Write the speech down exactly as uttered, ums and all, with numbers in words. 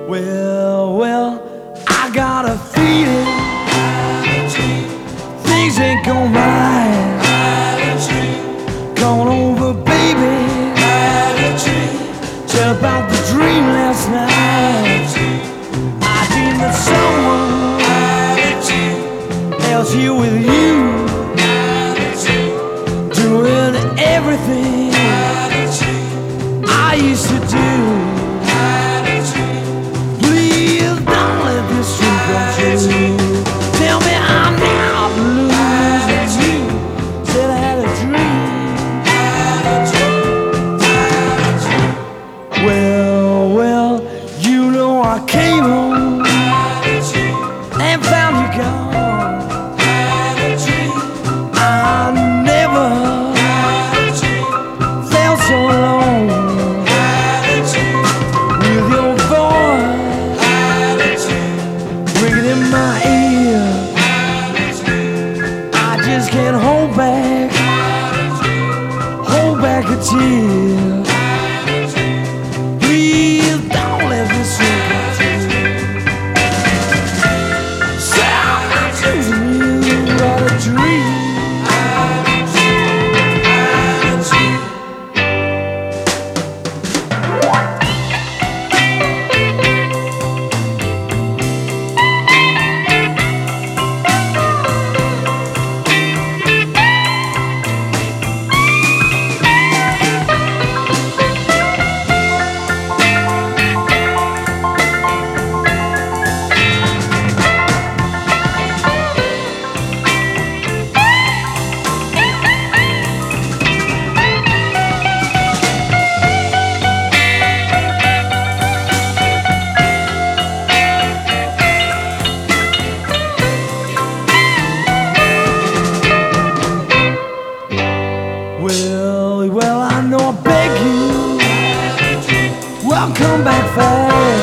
Well, well, I got a feeling things ain't gonna right. Come on over, baby. Tell about the dream last night. I dreamed that someone else here with you, doing everything I used to do. Please don't let this dream come true. Tell me I'm not losing you. Said I had a dream. Well, well, you know I came home and found you gone. I never felt so alone. With your voice ringing in my ear, I just can't hold back, hold back a tear. Please don't let this dream come true. Say I'm not losing you, but a dream. Well, well, I know I beg you, well, come back fast.